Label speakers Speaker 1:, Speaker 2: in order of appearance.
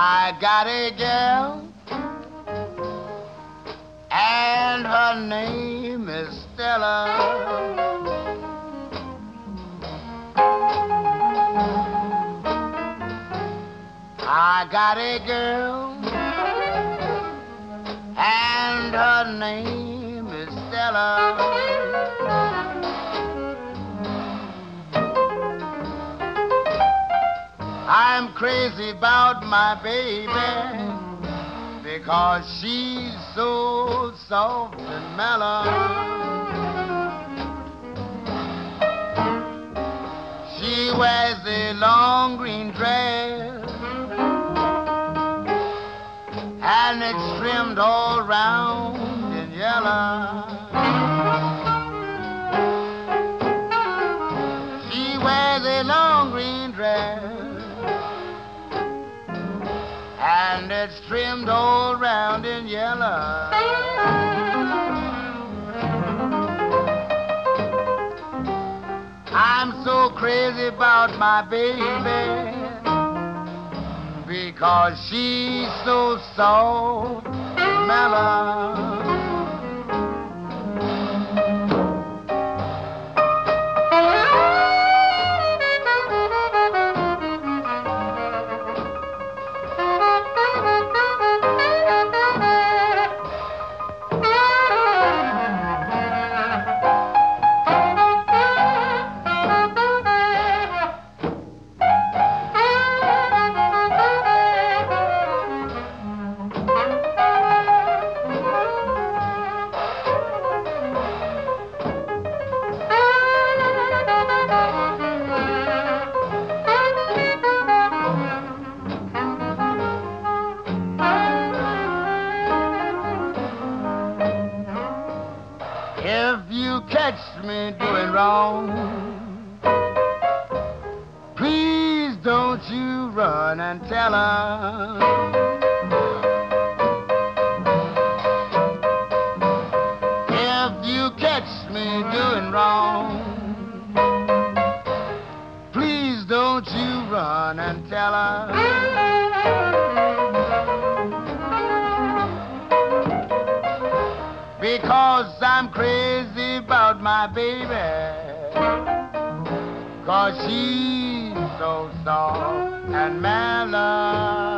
Speaker 1: I got a girl, and her name is Stella. I got a girl, and her name is Stella. I'm crazy about my baby because she's so soft and mellow. She wears a long green dress and it's trimmed all round in yellow. She wears a long green dress and it's trimmed all round in yellow. I'm so crazy about my baby because she's so soft and mellow. If you catch me doing wrong, please don't you run and tell her. If you catch me doing wrong, please don't you run and tell her. Because I'm crazy about my baby, 'cause she's so soft and mellow.